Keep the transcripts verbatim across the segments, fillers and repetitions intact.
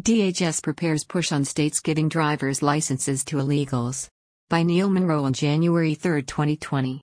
D H S prepares push on states giving drivers licenses to illegals. By Neil Monroe on January third, twenty twenty.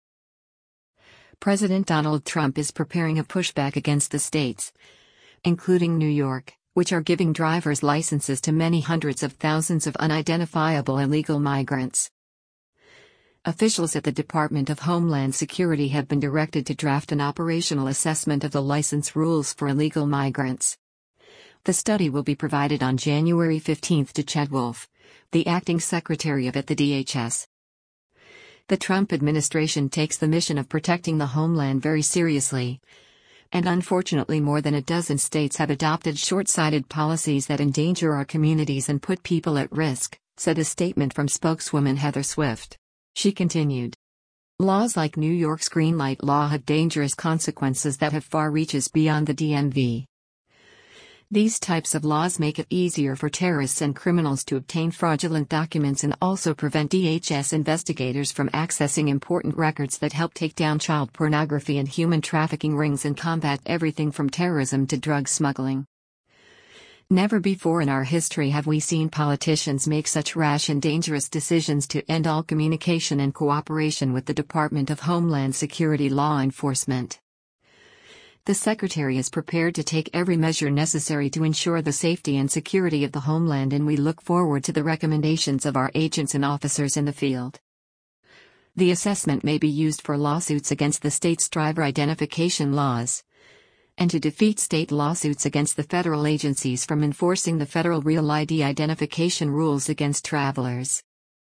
President Donald Trump is preparing a pushback against the states, including New York, which are giving drivers licenses to many hundreds of thousands of unidentifiable illegal migrants. Officials at the Department of Homeland Security have been directed to draft an operational assessment of the license rules for illegal migrants. The study will be provided on January fifteenth to Chad Wolf, the acting secretary of at the D H S. The Trump administration takes the mission of protecting the homeland very seriously. And unfortunately, more than a dozen states have adopted short-sighted policies that endanger our communities and put people at risk, said a statement from spokeswoman Heather Swift. She continued. Laws like New York's green light law have dangerous consequences that have far reaches beyond the D M V. These types of laws make it easier for terrorists and criminals to obtain fraudulent documents and also prevent D H S investigators from accessing important records that help take down child pornography and human trafficking rings and combat everything from terrorism to drug smuggling. Never before in our history have we seen politicians make such rash and dangerous decisions to end all communication and cooperation with the Department of Homeland Security law enforcement. The Secretary is prepared to take every measure necessary to ensure the safety and security of the homeland, and we look forward to the recommendations of our agents and officers in the field. The assessment may be used for lawsuits against the state's driver identification laws, and to defeat state lawsuits against the federal agencies from enforcing the federal Real I D identification rules against travelers.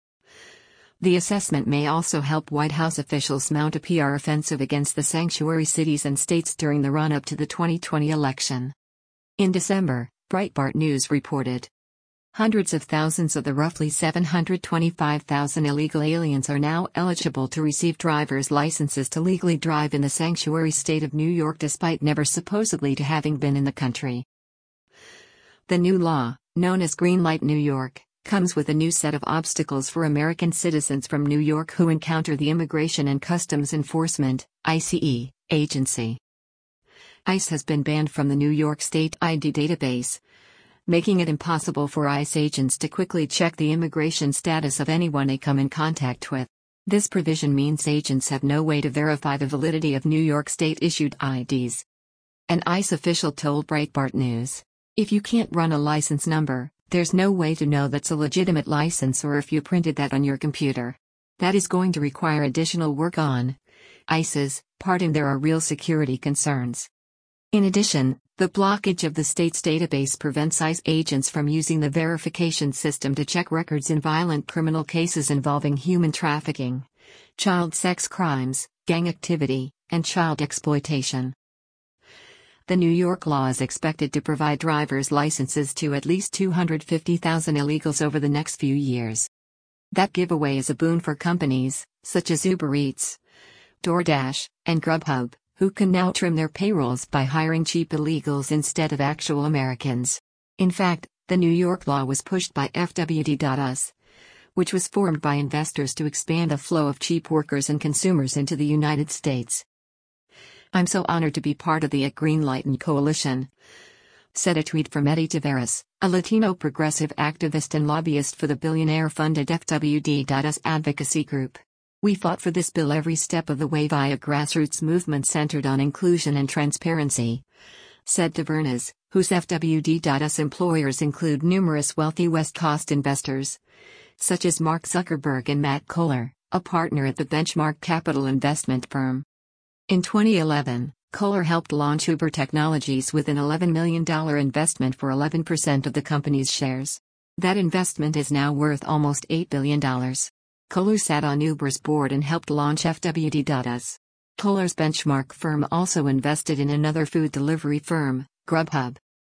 The assessment may also help White House officials mount a P R offensive against the sanctuary cities and states during the run-up to the twenty twenty election. In December, Breitbart News reported, hundreds of thousands of the roughly seven hundred twenty-five thousand illegal aliens are now eligible to receive driver's licenses to legally drive in the sanctuary state of New York despite never supposedly to having been in the country. The new law, known as Green Light New York, comes with a new set of obstacles for American citizens from New York who encounter the Immigration and Customs Enforcement (I C E) agency. ICE has been banned from the New York State I D database, making it impossible for ICE agents to quickly check the immigration status of anyone they come in contact with. This provision means agents have no way to verify the validity of New York State-issued I Ds. An ICE official told Breitbart News, "If you can't run a license number, there's no way to know that's a legitimate license or if you printed that on your computer. That is going to require additional work on ICE's part, and there are real security concerns." In addition, the blockage of the state's database prevents ICE agents from using the verification system to check records in violent criminal cases involving human trafficking, child sex crimes, gang activity, and child exploitation. The New York law is expected to provide driver's licenses to at least two hundred fifty thousand illegals over the next few years. That giveaway is a boon for companies, such as Uber Eats, DoorDash, and Grubhub, who can now trim their payrolls by hiring cheap illegals instead of actual Americans. In fact, the New York law was pushed by F W D dot U S, which was formed by investors to expand the flow of cheap workers and consumers into the United States. "I'm so honored to be part of the At Green Light and Coalition," said a tweet from Eddie Taveras, a Latino progressive activist and lobbyist for the billionaire-funded F W D dot U S advocacy group. "We fought for this bill every step of the way via grassroots movement centered on inclusion and transparency," said Taveras, whose F W D dot U S employers include numerous wealthy West Coast investors, such as Mark Zuckerberg and Matt Kohler, a partner at the Benchmark Capital investment firm. In twenty eleven, Kohler helped launch Uber Technologies with an eleven million dollars investment for eleven percent of the company's shares. That investment is now worth almost eight billion dollars. Kohler sat on Uber's board and helped launch F W D dot U S. Kohler's Benchmark firm also invested in another food delivery firm, Grubhub.